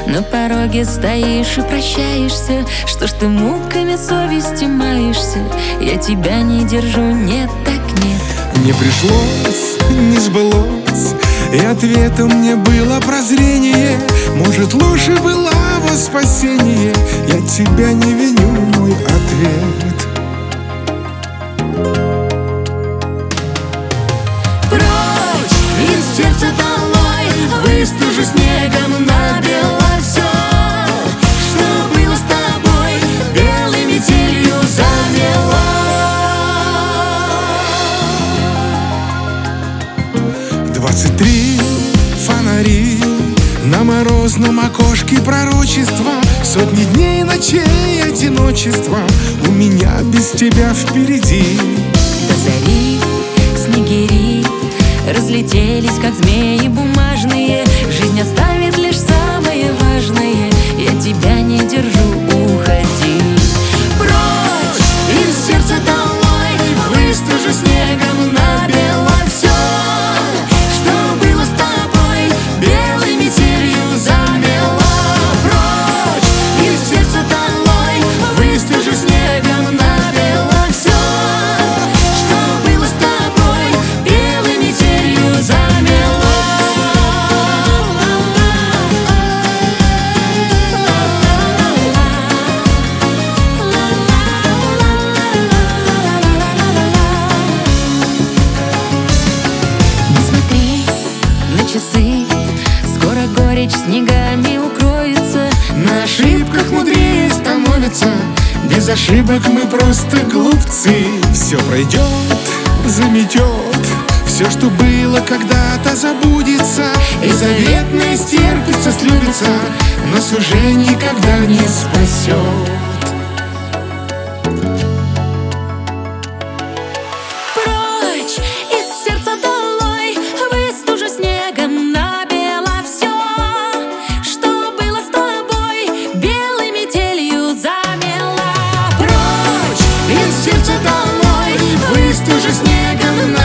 На пороге стоишь и прощаешься. Что ж ты муками совести маешься? Я тебя не держу, нет, так нет. Не пришлось, не сбылось, и ответом мне было прозрение. Может, лучше было во спасение. Я тебя не виню, мой ответ. Прочь из сердца долой, выстужи снегом набело все, что было с тобой, белой метелью замело. 23 фонари на морозном окошке пророчества. Сотни дней и ночей одиночества у меня без тебя впереди. До зари снегири разлетелись, как змеи бумажные. Жизнь оставит лишь самое важное. Я тебя не держу, уходи. Прочь из сердца долой, выстужи снегом набело все, что было с тобой, белой метелью замело. Прочь из сердца долой, выстужи снегом набело все, что было с тобой, белой метелью замело. Не смотри на часы, скоро горечь снегами укроется. На ошибках мудрее становится. Без ошибок мы просто глупцы. Все пройдет, заметет. Все, что было когда-то, забудется. И заветное стерпится, слюбится, нас уже никогда не спасет. Прочь из сердца долой, выстужи снегом набело все, что было с тобой, белой метелью замело. Прочь Из сердца долой, выстужи снегом